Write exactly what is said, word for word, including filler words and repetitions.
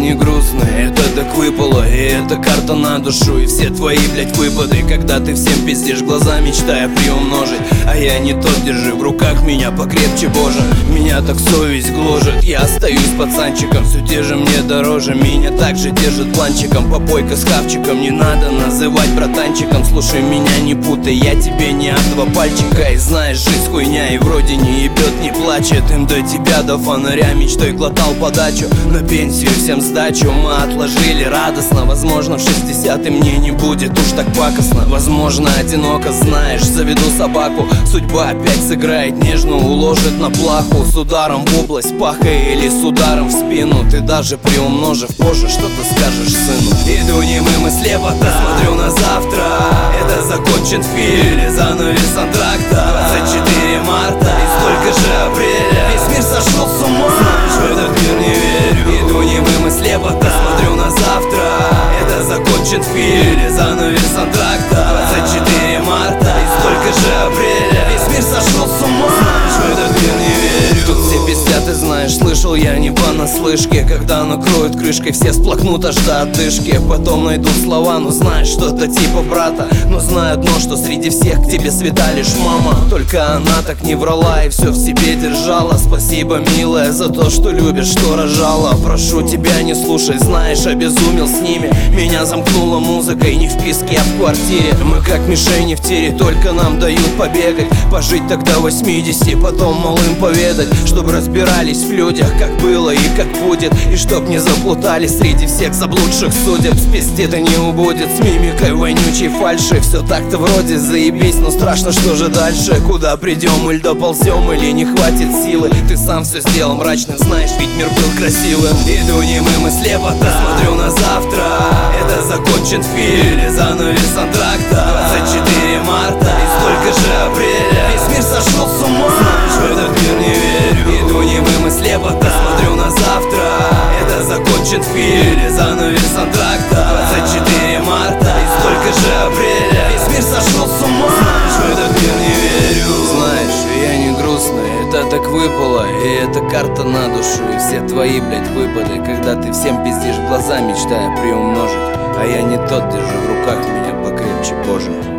не грустный, это так выпало. И это карта на душу, и все твои, блядь, выпады. Когда ты всем пиздишь глаза, мечтая приумножить. А я не тот, держи в руках меня покрепче, боже. Меня так совесть гложет, я остаюсь пацанчиком. Все те же мне дороже, меня также держит планчиком. Попойка с хавчиком, не надо называть братанчиком. Слушай, меня не путай, я тебе не от два пальчика. И знаешь, жизнь хуйня, и вроде не ебет, не плачет. Им до тебя, до фонаря, мечтой глотал подачу. На пенсию всем сдачу мы отложили радостно. Возможно, в шестидесятые мне не будет уж так пакостно. Возможно, одиноко, знаешь, заведу собаку. Судьба опять сыграет нежно, уложит на плаху. С ударом в область паха или с ударом в спину. Ты даже приумножив позже, что ты скажешь сыну? Иду немым и слепо, смотрю на завтра. Это закончен фильм или занавес антракта. двадцать четыре марта и столько же апреля. Весь мир сошел с ума, знаешь, в этот мир не верю. Иду немым и слепо, смотрю на завтра. Это закончен фильм или занавес антракта. двадцать четыре марта и столько же апреля. Весь мир сошел с ума, знаешь, в этот мир не верю. Тут все пиздят, ты знаешь, слышал я не понаслышке. Когда накроют крышкой, все сплакнут аж до одышки. Потом найдут слова, ну знаешь, что-то типа брата. Но знаю одно, что среди всех к тебе свята лишь мама. Только она так не врала и все в себе держала. Спасибо, милая, за то, что любишь, что рожала. Прошу тебя, не слушай, знаешь, обезумел с ними. Меня замкнула музыкой не в песке, а в квартире. Мы как мишени в тире, только нам дают побегать. Пожить тогда восьмидесяти, потом малым поведать. Чтобы разбирались в людях, как было и как будет. И чтоб не заплутали среди всех заблудших судеб. Спести-то не убудет с мимикой вонючей фальши. Все так-то вроде заебись, но страшно, что же дальше. Куда придем, или доползем, или не хватит силы. Ты сам все сделал мрачным, знаешь, ведь мир был красивым. Иду немым и слепо, смотрю на завтра. Это закончен фильм или занавес антракта. двадцать четыре марта и столько же апреля. Весь мир сошел с ума, знаешь, в этот мир не верю. Иду немым и слепо, смотрю на завтра. Это закончен фильм или занавес антракта. двадцать четыре марта и столько же апреля. Весь мир сошел с ума, знаешь, в этот мир не верю. Знаешь, я не грустный, это так выпало. И это карта на душу, и все твои, блядь, выпады. Когда ты всем пиздишь глаза, мечтая приумножить. А я не тот, держи в руках меня покрепче, боже.